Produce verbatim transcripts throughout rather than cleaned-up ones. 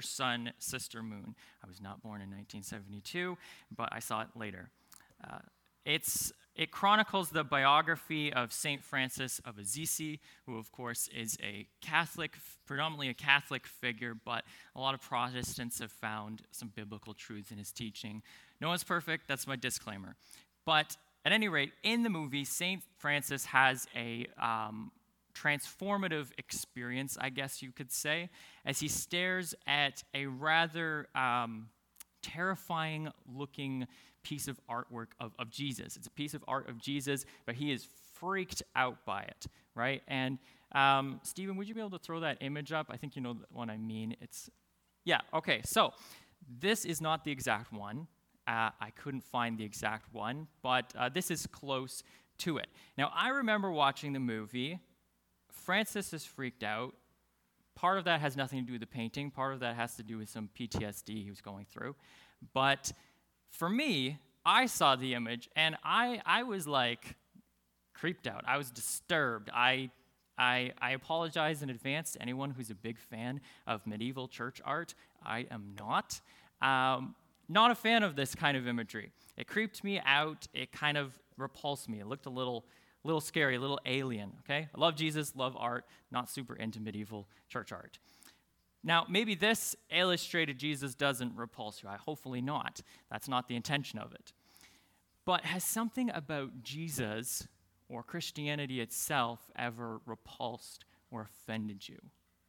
Your Sun, Sister Moon. I was not born in nineteen seventy-two, but I saw it later. Uh, it's It chronicles the biography of Saint Francis of Assisi, who, of course, is a Catholic, predominantly a Catholic figure, but a lot of Protestants have found some biblical truths in his teaching. No one's perfect, that's my disclaimer. But at any rate, in the movie, Saint Francis has a um, transformative experience, I guess you could say, as he stares at a rather um, terrifying-looking piece of artwork of, of Jesus. It's a piece of art of Jesus, but he is freaked out by it, right? And um, Stephen, would you be able to throw that image up? I think you know what I mean. It's, yeah, okay, so this is not the exact one. Uh, I couldn't find the exact one, but uh, this is close to it. Now, I remember watching the movie. Francis is freaked out. Part of that has nothing to do with the painting. Part of that has to do with some P T S D he was going through. But for me, I saw the image, and I, I was, like, creeped out. I was disturbed. I, I, I apologize in advance to anyone who's a big fan of medieval church art. I am not. Um, not a fan of this kind of imagery. It creeped me out. It kind of repulsed me. It looked a little, little scary, a little alien, okay? I love Jesus, love art, not super into medieval church art. Now, maybe this illustrated Jesus doesn't repulse you. I hopefully not. That's not the intention of it. But has something about Jesus or Christianity itself ever repulsed or offended you?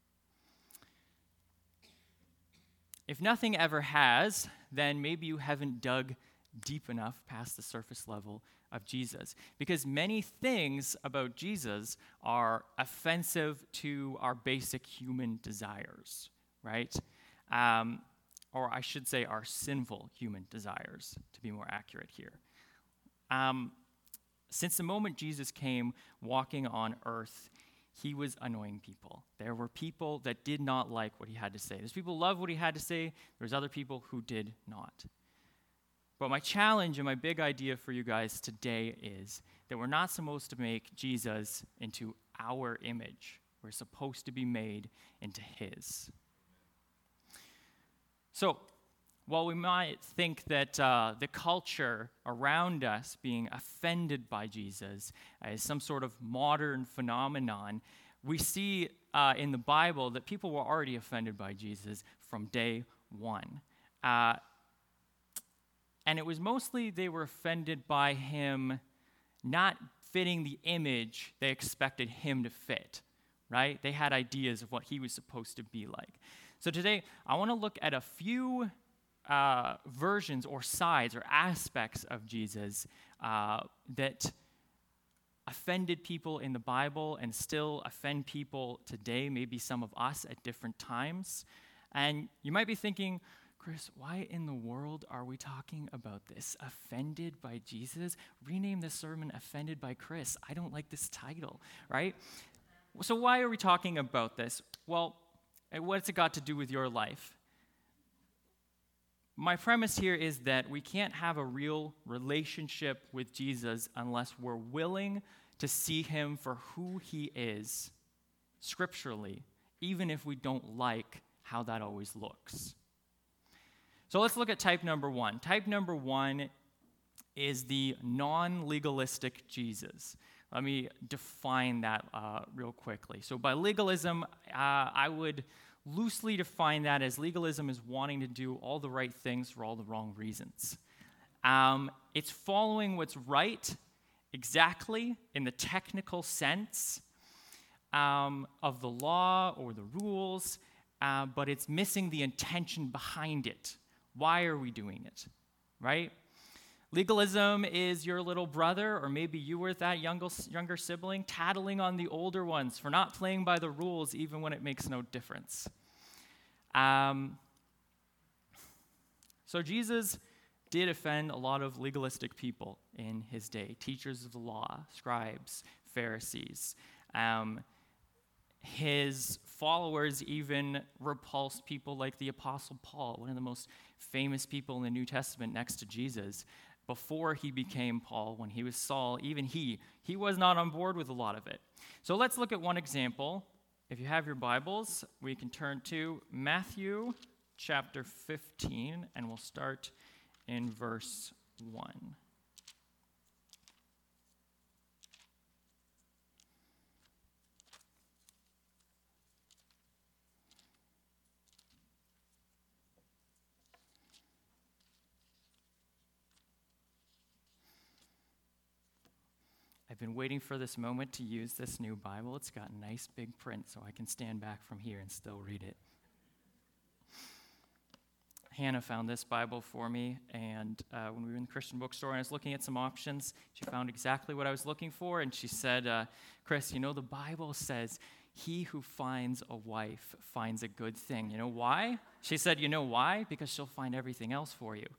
If nothing ever has, then maybe you haven't dug deep enough past the surface level of Jesus. Because many things about Jesus are offensive to our basic human desires, right? Um, or I should say our sinful human desires, to be more accurate here. Um, since the moment Jesus came walking on earth, he was annoying people. There were people that did not like what he had to say. There's people who loved what he had to say. There's other people who did not. But my challenge and my big idea for you guys today is that we're not supposed to make Jesus into our image. We're supposed to be made into his. So, while we might think that uh, the culture around us being offended by Jesus is some sort of modern phenomenon, we see uh, in the Bible that people were already offended by Jesus from day one. Uh, and it was mostly they were offended by him not fitting the image they expected him to fit, right? They had ideas of what he was supposed to be like. So today, I want to look at a few Uh, versions or sides or aspects of Jesus uh, that offended people in the Bible and still offend people today, maybe some of us at different times. And you might be thinking, Chris, why in the world are we talking about this? Offended by Jesus? Rename the sermon Offended by Chris. I don't like this title, right? So why are we talking about this? Well, what's it got to do with your life? My premise here is that we can't have a real relationship with Jesus unless we're willing to see him for who he is, scripturally, even if we don't like how that always looks. So let's look at type number one. Type number one is the non-legalistic Jesus. Let me define that uh, real quickly. So by legalism, uh, I would loosely define that as legalism is wanting to do all the right things for all the wrong reasons. Um, it's following what's right exactly in the technical sense um, of the law or the rules, uh, but it's missing the intention behind it. Why are we doing it, right? Legalism is your little brother, or maybe you were that younger, younger sibling, tattling on the older ones for not playing by the rules even when it makes no difference. Um, so Jesus did offend a lot of legalistic people in his day, teachers of the law, scribes, Pharisees. Um, his followers even repulsed people like the Apostle Paul, one of the most famous people in the New Testament next to Jesus. Before he became Paul, when he was Saul, even he, he was not on board with a lot of it. So let's look at one example. If you have your Bibles, we can turn to Matthew chapter fifteen, and we'll start in verse one. I've been waiting for this moment to use this new Bible. It's got nice big print, so I can stand back from here and still read it. Hannah found this Bible for me, and uh, when we were in the Christian bookstore and I was looking at some options, she found exactly what I was looking for, and she said, uh, Chris, you know, the Bible says, he who finds a wife finds a good thing. You know why? She said, you know why? Because she'll find everything else for you.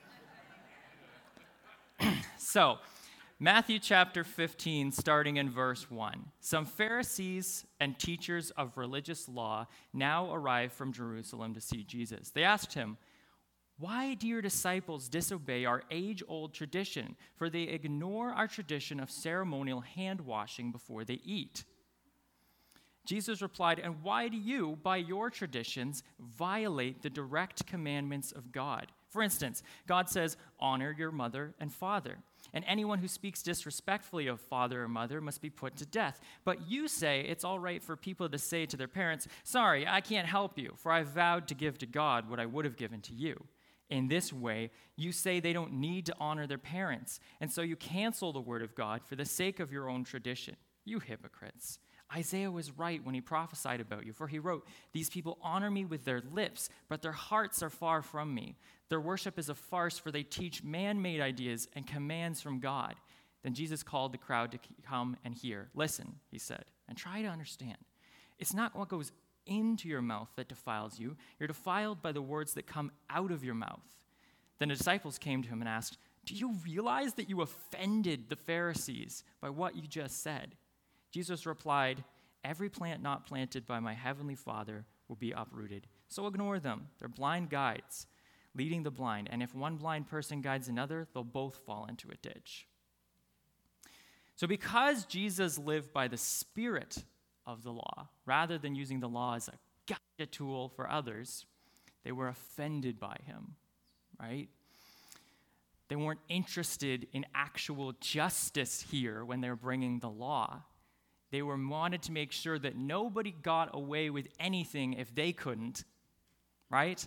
So, Matthew chapter fifteen, starting in verse one. Some Pharisees and teachers of religious law now arrived from Jerusalem to see Jesus. They asked him, why do your disciples disobey our age-old tradition? For they ignore our tradition of ceremonial hand-washing before they eat. Jesus replied, and why do you, by your traditions, violate the direct commandments of God? For instance, God says, honor your mother and father. And anyone who speaks disrespectfully of father or mother must be put to death. But you say it's all right for people to say to their parents, sorry, I can't help you, for I vowed to give to God what I would have given to you. In this way, you say they don't need to honor their parents, and so you cancel the word of God for the sake of your own tradition. You hypocrites. Isaiah was right when he prophesied about you, for he wrote, these people honor me with their lips, but their hearts are far from me. Their worship is a farce, for they teach man-made ideas and commands from God. Then Jesus called the crowd to come and hear. Listen, he said, and try to understand. It's not what goes into your mouth that defiles you. You're defiled by the words that come out of your mouth. Then the disciples came to him and asked, do you realize that you offended the Pharisees by what you just said? Jesus replied, every plant not planted by my heavenly Father will be uprooted. So ignore them. They're blind guides, leading the blind. And if one blind person guides another, they'll both fall into a ditch. So because Jesus lived by the spirit of the law, rather than using the law as a gotcha tool for others, they were offended by him, right? They weren't interested in actual justice here when they were bringing the law. They were wanted to make sure that nobody got away with anything if they couldn't, right?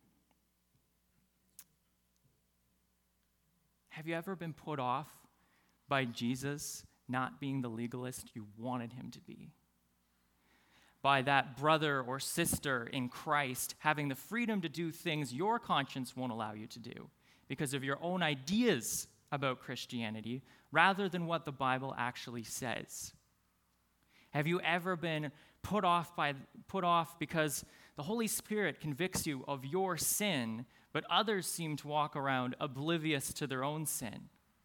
Have you ever been put off by Jesus not being the legalist you wanted him to be? By that brother or sister in Christ having the freedom to do things your conscience won't allow you to do because of your own ideas about Christianity rather than what the Bible actually says? Have you ever been put off by put off because the Holy Spirit convicts you of your sin, but others seem to walk around oblivious to their own sin?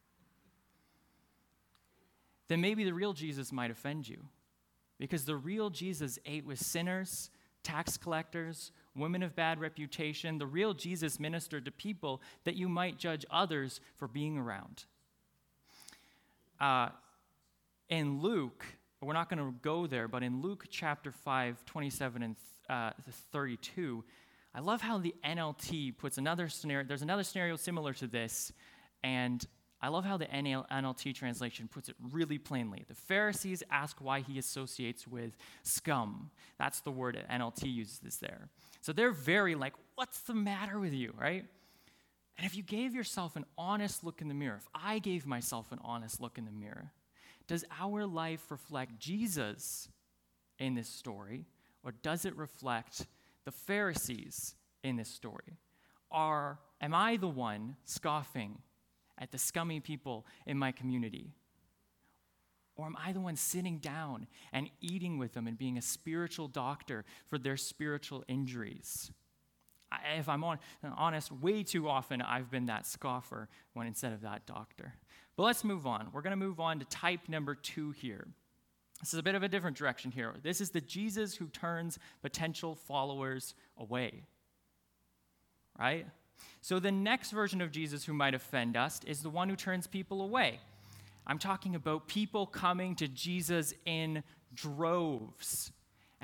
Then maybe the real Jesus might offend you, because the real Jesus ate with sinners, tax collectors, women of bad reputation. The real Jesus ministered to people that you might judge others for being around. Uh, in Luke, we're not going to go there, but in Luke chapter five, twenty-seven and uh, thirty-two, I love how the N L T puts another scenario. There's another scenario similar to this, and I love how the N L T translation puts it really plainly. The Pharisees ask why he associates with scum. That's the word N L T uses this there. So they're very like, what's the matter with you, right? And if you gave yourself an honest look in the mirror, if I gave myself an honest look in the mirror, does our life reflect Jesus in this story, or does it reflect the Pharisees in this story? Are, am I the one scoffing at the scummy people in my community? Or am I the one sitting down and eating with them and being a spiritual doctor for their spiritual injuries? I, if I'm on, honest, way too often I've been that scoffer when instead of that doctor. But let's move on. We're going to move on to type number two here. This is a bit of a different direction here. This is the Jesus who turns potential followers away, right? So the next version of Jesus who might offend us is the one who turns people away. I'm talking about people coming to Jesus in droves.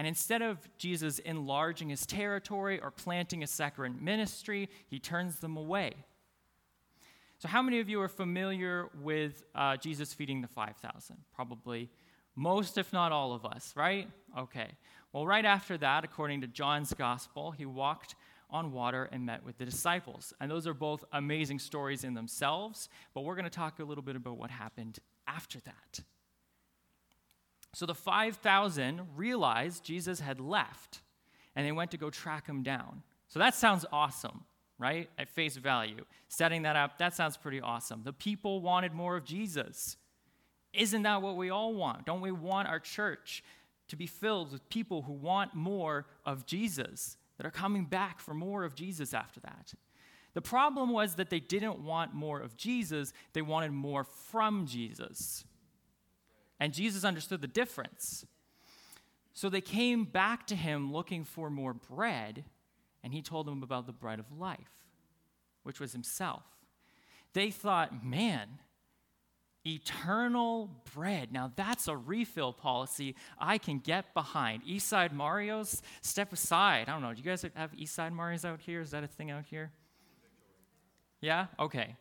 And instead of Jesus enlarging his territory or planting a second ministry, he turns them away. So how many of you are familiar with uh, Jesus feeding the five thousand? Probably most, if not all of us, right? Okay. Well, right after that, according to John's gospel, he walked on water and met with the disciples. And those are both amazing stories in themselves, but we're going to talk a little bit about what happened after that. So the five thousand realized Jesus had left, and they went to go track him down. So that sounds awesome, right? At face value. Setting that up, that sounds pretty awesome. The people wanted more of Jesus. Isn't that what we all want? Don't we want our church to be filled with people who want more of Jesus, that are coming back for more of Jesus after that? The problem was that they didn't want more of Jesus, they wanted more from Jesus. And Jesus understood the difference. So they came back to him looking for more bread, and he told them about the bread of life, which was himself. They thought, man, eternal bread. Now that's a refill policy I can get behind. Eastside Marios, step aside. I don't know, do you guys have Eastside Marios out here? Is that a thing out here? Yeah? Okay.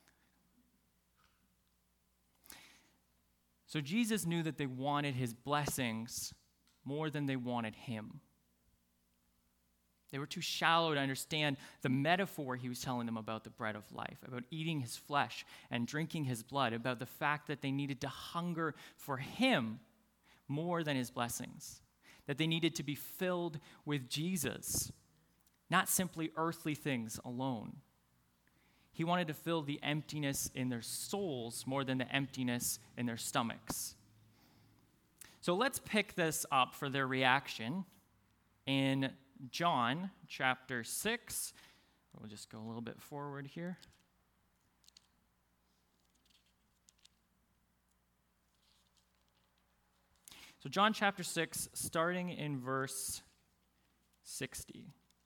So Jesus knew that they wanted his blessings more than they wanted him. They were too shallow to understand the metaphor he was telling them about the bread of life, about eating his flesh and drinking his blood, about the fact that they needed to hunger for him more than his blessings, that they needed to be filled with Jesus, not simply earthly things alone. He wanted to fill the emptiness in their souls more than the emptiness in their stomachs. So let's pick this up for their reaction in John chapter six. We'll just go a little bit forward here. So John chapter six, starting in verse sixty.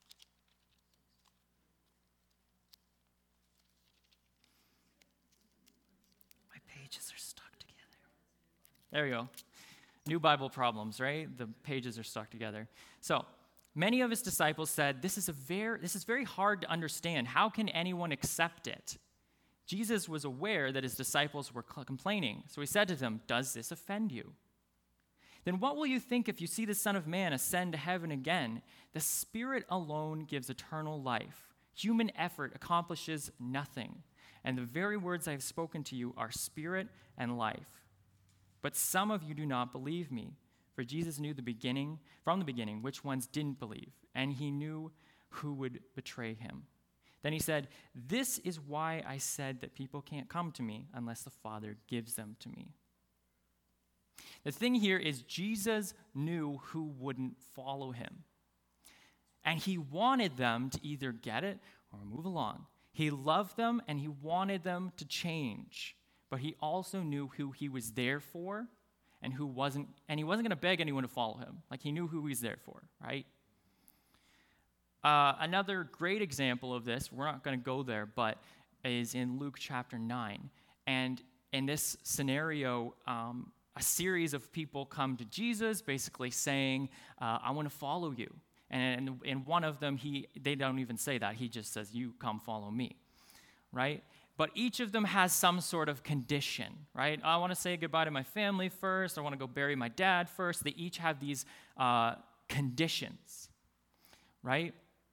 My pages are stuck together. There we go. New Bible problems, right? The pages are stuck together. So, many of his disciples said, this is a very this is very hard to understand. How can anyone accept it? Jesus was aware that his disciples were complaining. So he said to them, does this offend you? Then what will you think if you see the Son of Man ascend to heaven again? The Spirit alone gives eternal life. Human effort accomplishes nothing. And the very words I have spoken to you are spirit and life. But some of you do not believe me. For Jesus knew the beginning, from the beginning, which ones didn't believe, and he knew who would betray him. Then he said, this is why I said that people can't come to me unless the Father gives them to me. The thing here is Jesus knew who wouldn't follow him. And he wanted them to either get it or move along. He loved them and he wanted them to change. But he also knew who he was there for and who wasn't, and he wasn't going to beg anyone to follow him. Like, he knew who he was there for, right? Uh, another great example of this, we're not going to go there, but is in Luke chapter nine. And in this scenario, um, a series of people come to Jesus, basically saying, uh, I want to follow you. And in one of them, he they don't even say that. He just says, you come follow me, right? But each of them has some sort of condition, right? I want to say goodbye to my family first. I want to go bury my dad first. They each have these uh, conditions, right?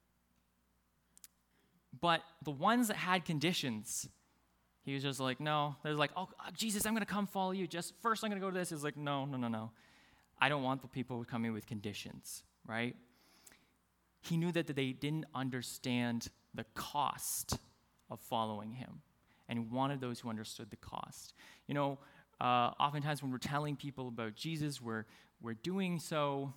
But the ones that had conditions, he was just like, no. They're like, oh, Jesus, I'm going to come follow you. Just first I'm going to go to this. He's like, no, no, no, no. I don't want the people who come in with conditions, right? He knew that they didn't understand the cost of following him. And he wanted those who understood the cost. You know, uh, oftentimes when we're telling people about Jesus, we're we're doing so,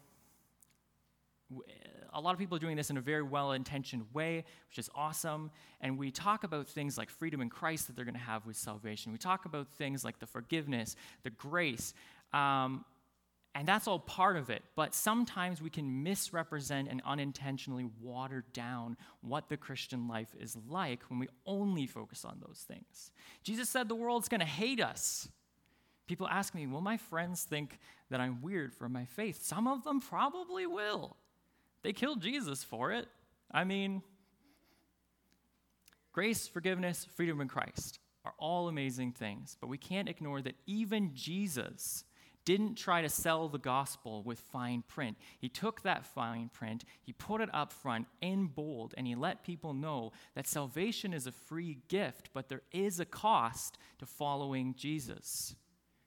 a lot of people are doing this in a very well-intentioned way, which is awesome. And we talk about things like freedom in Christ that they're going to have with salvation. We talk about things like the forgiveness, the grace, um, and that's all part of it. But sometimes we can misrepresent and unintentionally water down what the Christian life is like when we only focus on those things. Jesus said the world's going to hate us. People ask me, will my friends think that I'm weird for my faith? Some of them probably will. They killed Jesus for it. I mean, grace, forgiveness, freedom in Christ are all amazing things, but we can't ignore that even Jesus didn't try to sell the gospel with fine print. He took that fine print, he put it up front in bold, and he let people know that salvation is a free gift, but there is a cost to following Jesus.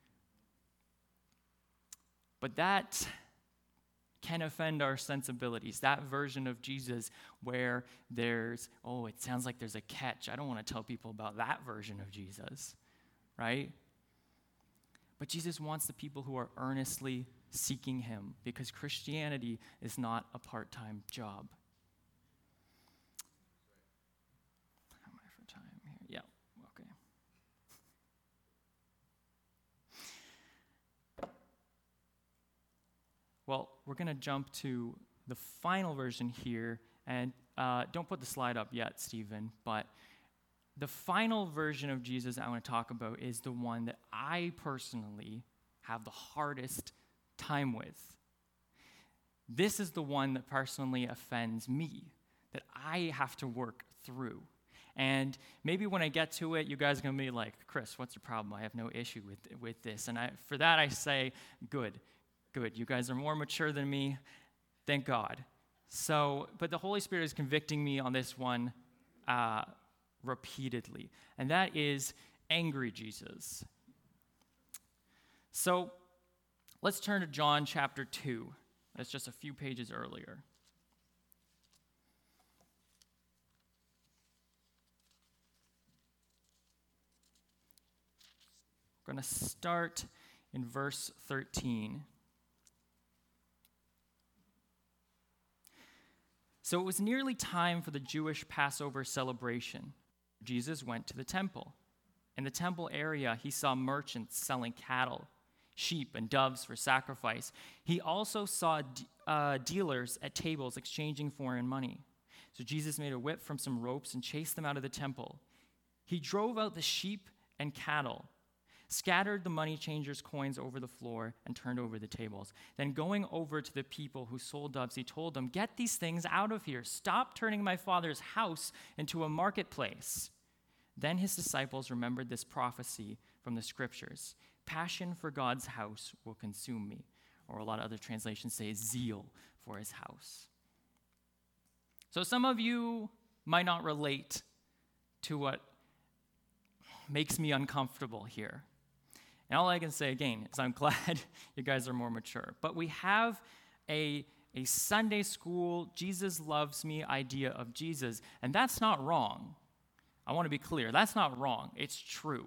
But that can offend our sensibilities. That version of Jesus where there's, oh, it sounds like there's a catch. I don't want to tell people about that version of Jesus, right? But Jesus wants the people who are earnestly seeking him, because Christianity is not a part-time job. How am I for time here? Yeah, okay. Well, we're going to jump to the final version here, and uh, don't put the slide up yet, Stephen, but the final version of Jesus I want to talk about is the one that I personally have the hardest time with. This is the one that personally offends me, that I have to work through. And maybe when I get to it, you guys are going to be like, Chris, what's your problem? I have no issue with, with this. And I, for that I say, good, good. You guys are more mature than me. Thank God. So, but the Holy Spirit is convicting me on this one uh, repeatedly, and that is angry Jesus. So let's turn to John chapter two. That's just a few pages earlier. We're going to start in verse thirteen. So it was nearly time for the Jewish Passover celebration. Jesus went to the temple. In the temple area, he saw merchants selling cattle, sheep, and doves for sacrifice. He also saw uh, dealers at tables exchanging foreign money. So Jesus made a whip from some ropes and chased them out of the temple. He drove out the sheep and cattle, scattered the money changers' coins over the floor, and turned over the tables. Then going over to the people who sold doves, he told them, "Get these things out of here. Stop turning my Father's house into a marketplace." Then his disciples remembered this prophecy from the scriptures. Passion for God's house will consume me. Or a lot of other translations say zeal for his house. So some of you might not relate to what makes me uncomfortable here. And all I can say, again, is I'm glad you guys are more mature. But we have a, a Sunday school, Jesus loves me idea of Jesus, and that's not wrong. I want to be clear. That's not wrong. It's true.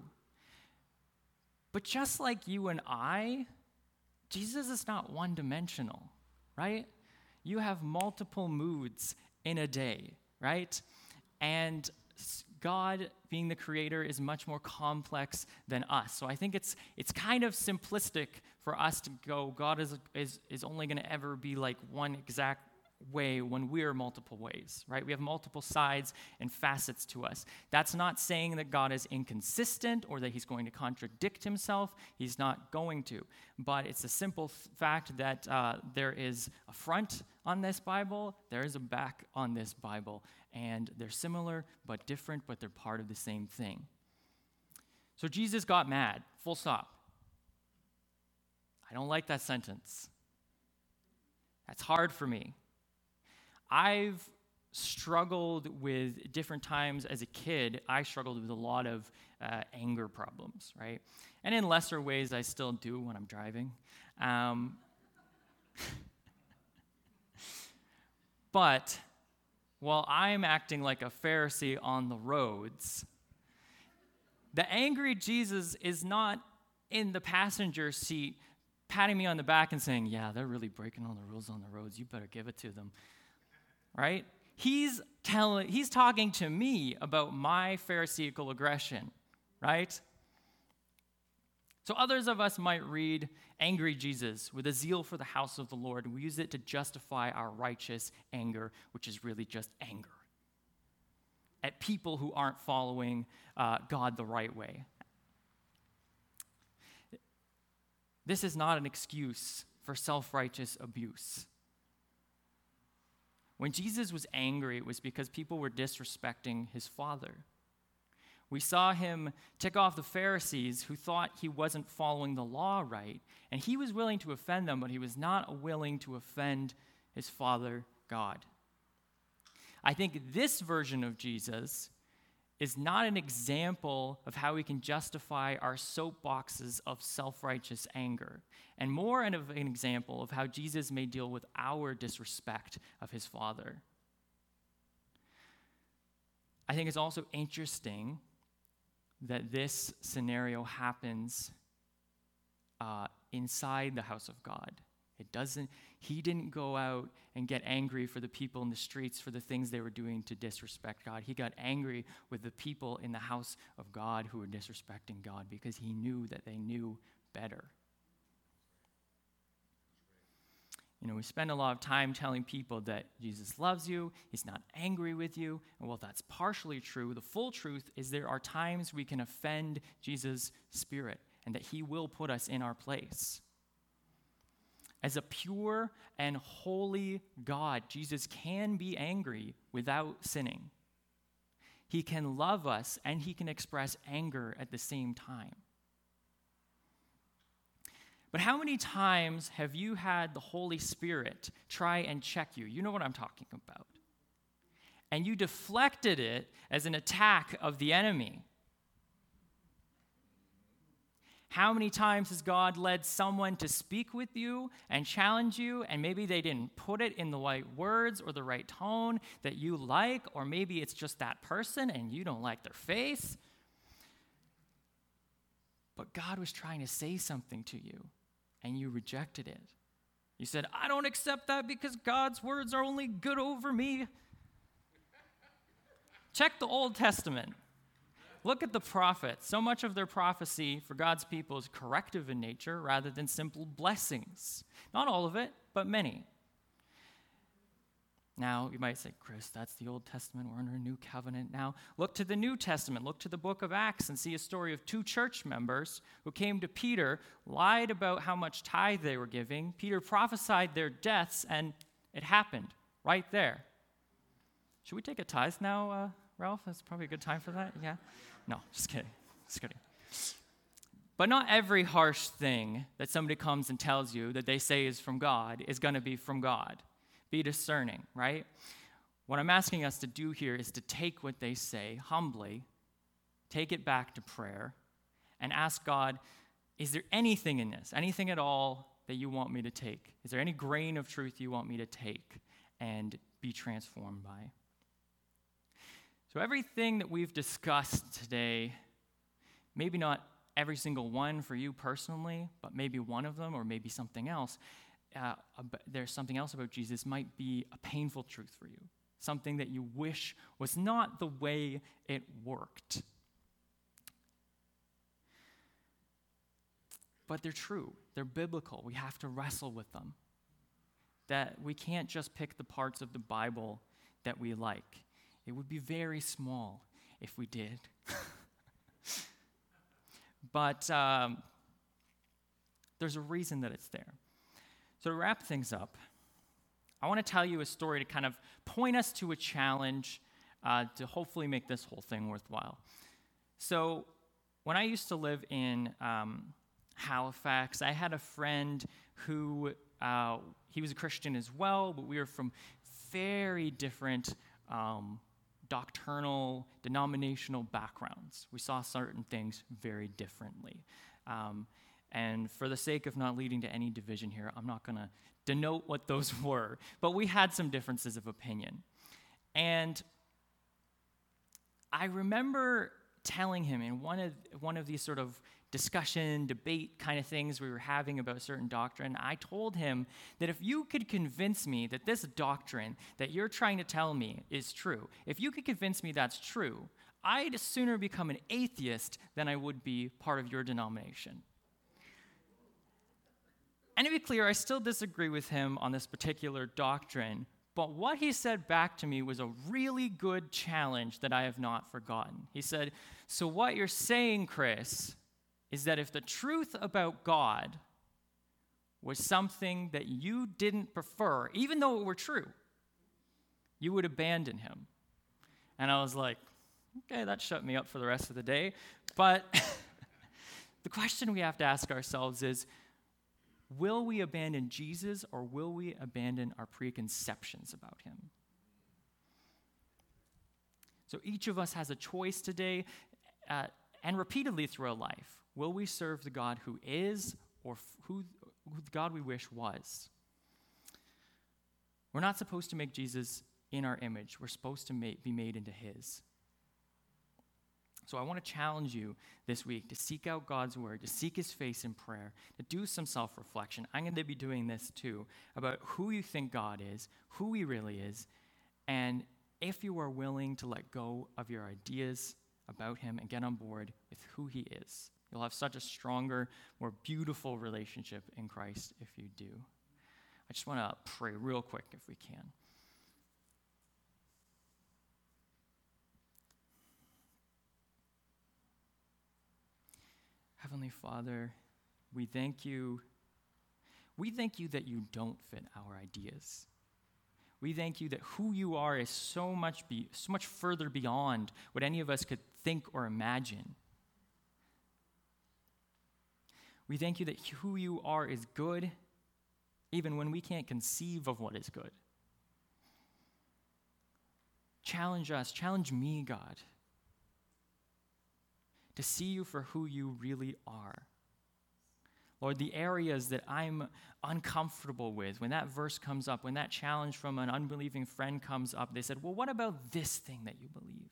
But just like you and I, Jesus is not one-dimensional, right? You have multiple moods in a day, right? And God, being the creator, is much more complex than us. So I think it's it's kind of simplistic for us to go, God is is, is only going to ever be like one exact way when we're multiple ways, right? We have multiple sides and facets to us. That's not saying that God is inconsistent or that he's going to contradict himself. He's not going to. But it's a simple f- fact that uh, there is a front on this Bible, there is a back on this Bible, and they're similar but different, but they're part of the same thing. So Jesus got mad, full stop. I don't like that sentence. That's hard for me. I've struggled with different times as a kid. I struggled with a lot of uh, anger problems, right? And in lesser ways, I still do when I'm driving. Um, but while I'm acting like a Pharisee on the roads, the angry Jesus is not in the passenger seat patting me on the back and saying, yeah, they're really breaking all the rules on the roads. You better give it to them. Right? He's telling, he's talking to me about my Pharisaical aggression, right? So others of us might read angry Jesus with a zeal for the house of the Lord, and we use it to justify our righteous anger, which is really just anger at people who aren't following uh, God the right way. This is not an excuse for self-righteous abuse. When Jesus was angry, it was because people were disrespecting his Father. We saw him tick off the Pharisees who thought he wasn't following the law right, and he was willing to offend them, but he was not willing to offend his Father, God. I think this version of Jesus is not an example of how we can justify our soapboxes of self-righteous anger, and more of an example of how Jesus may deal with our disrespect of his Father. I think it's also interesting that this scenario happens uh, inside the house of God. It doesn't, he didn't go out and get angry for the people in the streets for the things they were doing to disrespect God. He got angry with the people in the house of God who were disrespecting God because he knew that they knew better. You know, we spend a lot of time telling people that Jesus loves you, he's not angry with you, and while that's partially true, the full truth is there are times we can offend Jesus' Spirit and that he will put us in our place. As a pure and holy God, Jesus can be angry without sinning. He can love us and he can express anger at the same time. But how many times have you had the Holy Spirit try and check you? You know what I'm talking about. And you deflected it as an attack of the enemy. How many times has God led someone to speak with you and challenge you, and maybe they didn't put it in the right words or the right tone that you like, or maybe it's just that person and you don't like their face. But God was trying to say something to you, and you rejected it. You said, I don't accept that because God's words are only good over me. Check the Old Testament. Look at the prophets. So much of their prophecy for God's people is corrective in nature rather than simple blessings. Not all of it, but many. Now, you might say, Chris, that's the Old Testament. We're under a new covenant now. Look to the New Testament. Look to the book of Acts and see a story of two church members who came to Peter, lied about how much tithe they were giving. Peter prophesied their deaths, and it happened right there. Should we take a tithe now, uh, Ralph? That's probably a good time for that. Yeah? No, just kidding. Just kidding. But not every harsh thing that somebody comes and tells you that they say is from God is going to be from God. Be discerning, right? What I'm asking us to do here is to take what they say humbly, take it back to prayer, and ask God, is there anything in this, anything at all that you want me to take? Is there any grain of truth you want me to take and be transformed by? So everything that we've discussed today, maybe not every single one for you personally, but maybe one of them or maybe something else, uh, there's something else about Jesus might be a painful truth for you, something that you wish was not the way it worked. But they're true. They're biblical. We have to wrestle with them. That we can't just pick the parts of the Bible that we like. It would be very small if we did. But um, there's a reason that it's there. So to wrap things up, I want to tell you a story to kind of point us to a challenge uh, to hopefully make this whole thing worthwhile. So when I used to live in um, Halifax, I had a friend who, uh, he was a Christian as well, but we were from very different um, doctrinal, denominational backgrounds. We saw certain things very differently. Um, and for the sake of not leading to any division here, I'm not going to denote what those were, but we had some differences of opinion. And I remember telling him in one of one of these sort of discussion, debate kind of things we were having about a certain doctrine, I told him that if you could convince me that this doctrine that you're trying to tell me is true, if you could convince me that's true, I'd sooner become an atheist than I would be part of your denomination. And to be clear, I still disagree with him on this particular doctrine, but what he said back to me was a really good challenge that I have not forgotten. He said, so what you're saying, Chris, is that if the truth about God was something that you didn't prefer, even though it were true, you would abandon him. And I was like, okay, that shut me up for the rest of the day. But the question we have to ask ourselves is, will we abandon Jesus or will we abandon our preconceptions about him? So each of us has a choice today uh, and repeatedly throughout life. Will we serve the God who is or f- who, who the God we wish was? We're not supposed to make Jesus in our image. We're supposed to make, be made into his. So I want to challenge you this week to seek out God's word, to seek his face in prayer, to do some self-reflection. I'm going to be doing this too, about who you think God is, who he really is, and if you are willing to let go of your ideas about him and get on board with who he is. You'll have such a stronger, more beautiful relationship in Christ if you do. I just want to pray real quick if we can. Heavenly Father, we thank you. We thank you that you don't fit our ideas. We thank you that who you are is so much be, so much further beyond what any of us could think or imagine. We thank you that who you are is good, even when we can't conceive of what is good. Challenge us, challenge me, God, to see you for who you really are. Lord, the areas that I'm uncomfortable with, when that verse comes up, when that challenge from an unbelieving friend comes up, they said, well, what about this thing that you believe?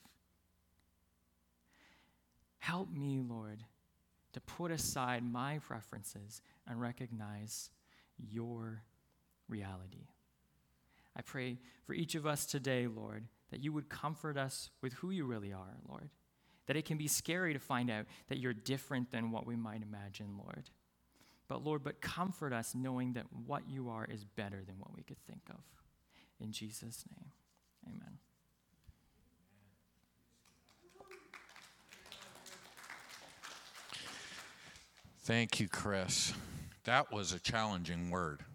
Help me, Lord, to put aside my preferences and recognize your reality. I pray for each of us today, Lord, that you would comfort us with who you really are, Lord. That it can be scary to find out that you're different than what we might imagine, Lord. But Lord, but comfort us knowing that what you are is better than what we could think of. In Jesus' name, amen. Thank you, Chris. That was a challenging word.